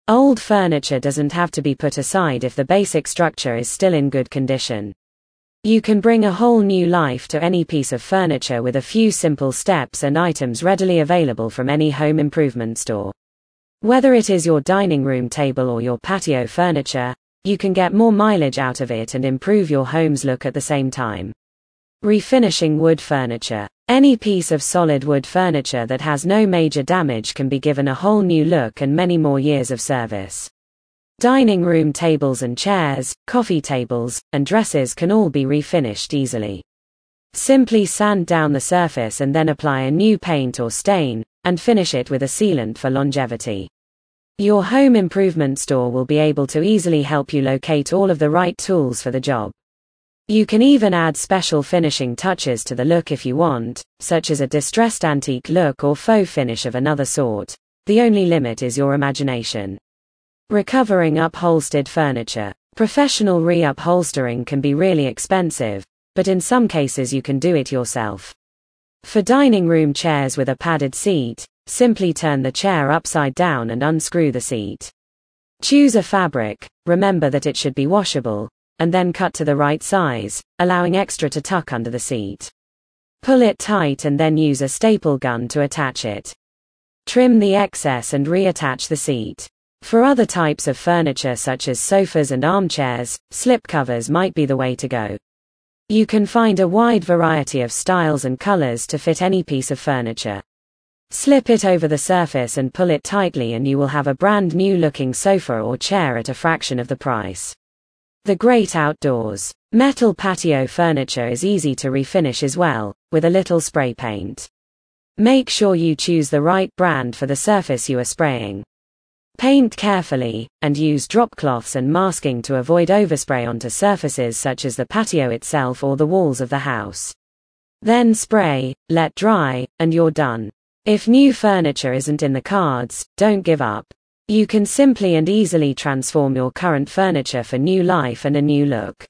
Old furniture doesn't have to be put aside if the basic structure is still in good condition. You can bring a whole new life to any piece of furniture with a few simple steps and items readily available from any home improvement store. Whether it is your dining room table or your patio furniture, you can get more mileage out of it and improve your home's look at the same time. Refinishing wood furniture. Any piece of solid wood furniture that has no major damage can be given a whole new look and many more years of service. Dining room tables and chairs, coffee tables, and dresses can all be refinished easily. Simply sand down the surface and then apply a new paint or stain, and finish it with a sealant for longevity. Your home improvement store will be able to easily help you locate all of the right tools for the job. You can even add special finishing touches to the look if you want, such as a distressed antique look or faux finish of another sort. The only limit is your imagination. Recovering upholstered furniture. Professional re-upholstering can be really expensive, but in some cases you can do it yourself. For dining room chairs with a padded seat, simply turn the chair upside down and unscrew the seat. Choose a fabric, remember that it should be washable, and then cut to the right size, allowing extra to tuck under the seat. Pull it tight and then use a staple gun to attach it. Trim the excess and reattach the seat. For other types of furniture such as sofas and armchairs, slipcovers might be the way to go. You can find a wide variety of styles and colors to fit any piece of furniture. Slip it over the surface and pull it tightly and you will have a brand new looking sofa or chair at a fraction of the price. The great outdoors. Metal patio furniture is easy to refinish as well, with a little spray paint. Make sure you choose the right brand for the surface you are spraying. Paint carefully, and use drop cloths and masking to avoid overspray onto surfaces such as the patio itself or the walls of the house. Then spray, let dry, and you're done. If new furniture isn't in the cards, don't give up. You can simply and easily transform your current furniture for new life and a new look.